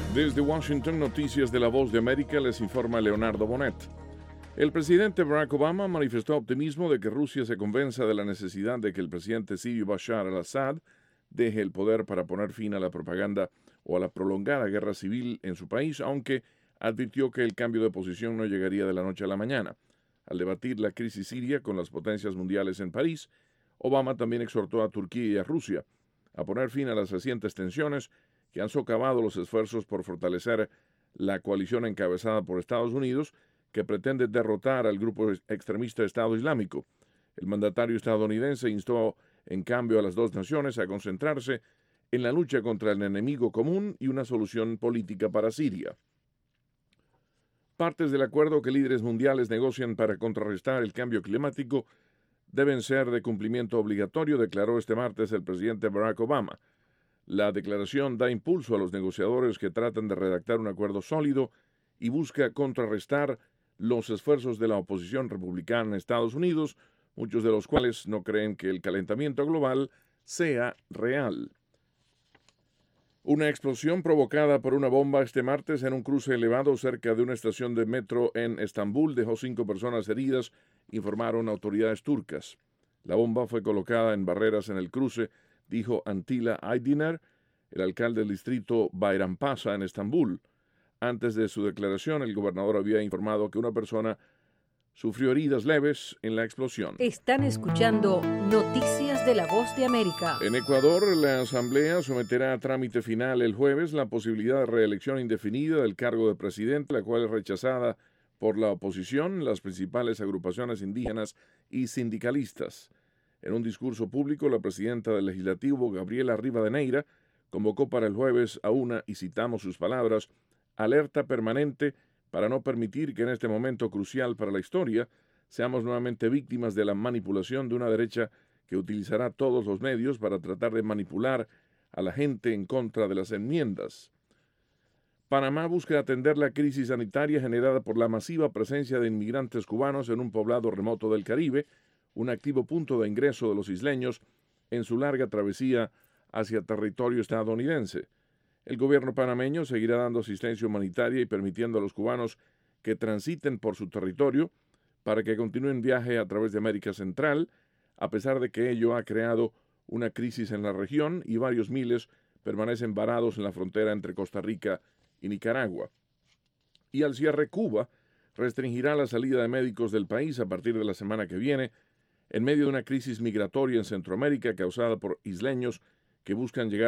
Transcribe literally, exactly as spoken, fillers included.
Desde Washington, Noticias de la Voz de América, les informa Leonardo Bonet. El presidente Barack Obama manifestó optimismo de que Rusia se convenza de la necesidad de que el presidente sirio Bashar al-Assad deje el poder para poner fin a la propaganda o a la prolongada guerra civil en su país, aunque advirtió que el cambio de posición no llegaría de la noche a la mañana. Al debatir la crisis siria con las potencias mundiales en París, Obama también exhortó a Turquía y a Rusia a poner fin a las recientes tensiones que han socavado los esfuerzos por fortalecer la coalición encabezada por Estados Unidos, que pretende derrotar al grupo extremista Estado Islámico. El mandatario estadounidense instó, en cambio, a las dos naciones a concentrarse en la lucha contra el enemigo común y una solución política para Siria. Partes del acuerdo que líderes mundiales negocian para contrarrestar el cambio climático deben ser de cumplimiento obligatorio, declaró este martes el presidente Barack Obama. La declaración da impulso a los negociadores que tratan de redactar un acuerdo sólido y busca contrarrestar los esfuerzos de la oposición republicana en Estados Unidos, muchos de los cuales no creen que el calentamiento global sea real. Una explosión provocada por una bomba este martes en un cruce elevado cerca de una estación de metro en Estambul dejó cinco personas heridas, informaron autoridades turcas. La bomba fue colocada en barreras en el cruce, dijo Antila Aydiner, el alcalde del distrito Bayrampaşa en Estambul. Antes de su declaración, el gobernador había informado que una persona sufrió heridas leves en la explosión. Están escuchando Noticias de la Voz de América. En Ecuador, la Asamblea someterá a trámite final el jueves la posibilidad de reelección indefinida del cargo de presidente, la cual es rechazada por la oposición, las principales agrupaciones indígenas y sindicalistas. En un discurso público, la presidenta del Legislativo, Gabriela Rivadeneira, convocó para el jueves a una, y citamos sus palabras, alerta permanente para no permitir que en este momento crucial para la historia seamos nuevamente víctimas de la manipulación de una derecha que utilizará todos los medios para tratar de manipular a la gente en contra de las enmiendas. Panamá busca atender la crisis sanitaria generada por la masiva presencia de inmigrantes cubanos en un poblado remoto del Caribe, un activo punto de ingreso de los isleños en su larga travesía hacia territorio estadounidense. El gobierno panameño seguirá dando asistencia humanitaria y permitiendo a los cubanos que transiten por su territorio para que continúen viaje a través de América Central, a pesar de que ello ha creado una crisis en la región y varios miles permanecen varados en la frontera entre Costa Rica y Nicaragua. Y al cierre, Cuba restringirá la salida de médicos del país a partir de la semana que viene, en medio de una crisis migratoria en Centroamérica causada por isleños que buscan llegar